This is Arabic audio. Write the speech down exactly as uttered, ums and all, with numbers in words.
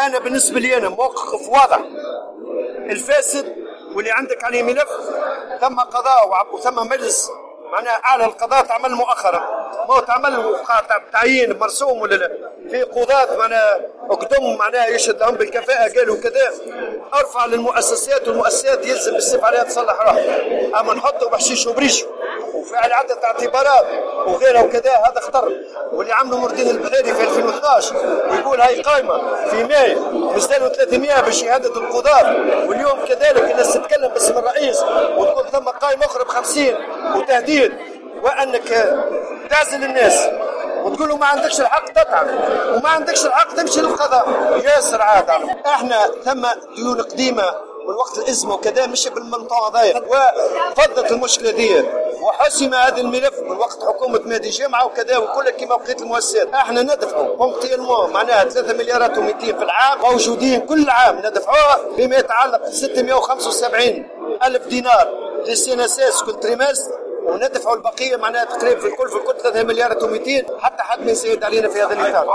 انا بالنسبه لي انا موقف واضح. الفاسد واللي عندك عليه ملف ثم قضاء وثم مجلس معناها اعلى القضاء تعمل مؤخرا، ما تعمل تعيين مرسوم ولا لا؟ في قضاة معناها اقدم معناها يشهد لهم بالكفاءة قالوا كذا، ارفع للمؤسسات والمؤسسات يلزم بالسيف عليها تصلح روحها. اما نحطوا بحشيش وبريش وفعل عدة اعتبارات وغيرها وكذا هذا خطر. واللي عملوا نور الدين البحيري في ألفين واثني عشر ويقول هاي قائمة في ماي مازالوا ثلاثمئة بشهادة القضاة، واليوم كذلك الناس تتكلم باسم الرئيس وتقول ثم قائمة أخرى بخمسين وتهديد وأنك تعزل الناس وتقولوا ما عندكش الحق تطعن وما عندكش الحق تمشي للقضاء. ياسر عاد احنا ثم ديون قديمة من وقت الازمه وكذا مش بالمنطقه هذايا، وفضت المشكله دي وحسم هذا الملف من وقت حكومه مهدي جمعه وكذا وكل كما بقيت المؤسسات. احنا ندفعوا بونكتيلمون معناها ثلاثة مليارات ومئتين في العام موجودين كل عام ندفعوها بما يتعلق ب ستمئة وخمسة وسبعين الف دينار للسي اس اس كل تريمستر، وندفعوا البقيه معناها تقريبا في الكل في الكل ثلاثة مليارات ومئتين حتى حد ما يزيد علينا في هذا الاطار.